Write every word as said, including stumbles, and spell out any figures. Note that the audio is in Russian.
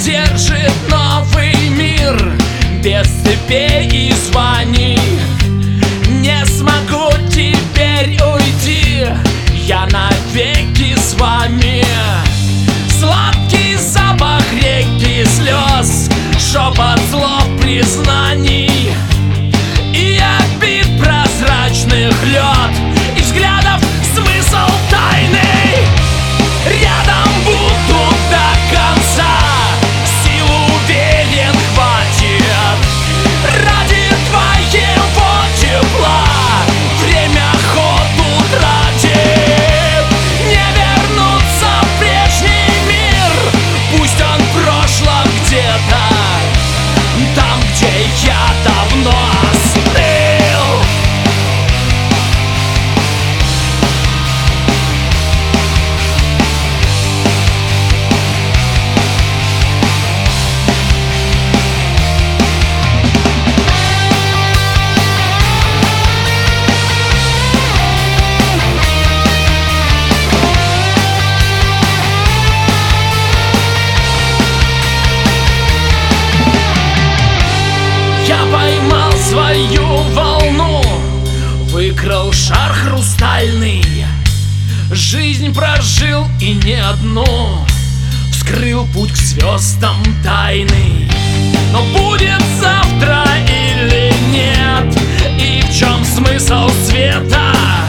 держит новый мир без цепей и званий. Не смогу теперь уйти, я навеки с вами. Сладкий запах реки слез, шепот слов признаний и обид прозрачных лед, и взглядов смысл тайный. Рядом буду до конца, сил уверен хватит. Ради твоего тепла время ходу тратит. Не вернуться в прежний мир, пусть он в прошлом где-то, там, где я давно остыл. Я поймал свою волну, выкрал шар хрустальный, жизнь прожил и не одну, вскрыл путь к звездам тайный. Но будет завтра или нет, и в чем смысл света?